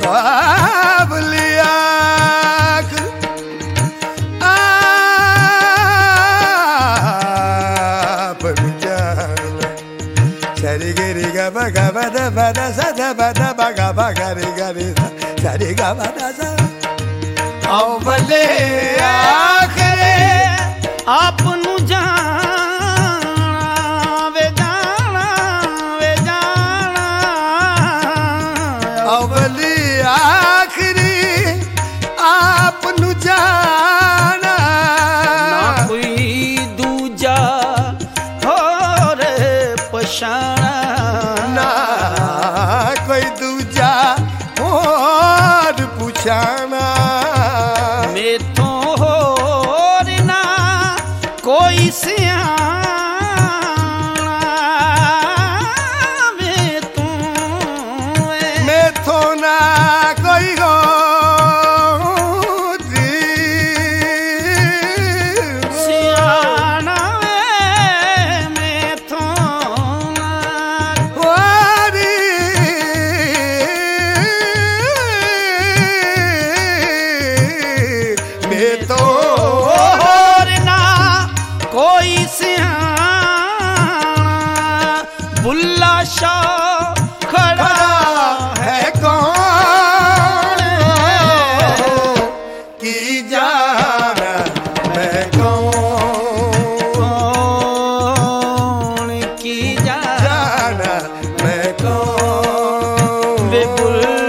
बाबलिया आप जाना सरी गिरी गा बगा बदा बदा सदा बदा बगा बगा रे गा सरी गा बदा सा अवले आखरे आप नु जाना वे जाना अवली आखरी आप नु जाना ना कोई दूजा हो रे पछाना ना कोई दूजा और पुछाना मैं तो हो ना कोई सियाना मैं तो ना कोई हो सियाना मैं तो ना मैं तो और ना कोई सियाना बुल्ला शाह खड़ा है कौन की जाना मैं कौन की जाना मैं कौन वे बुल्ला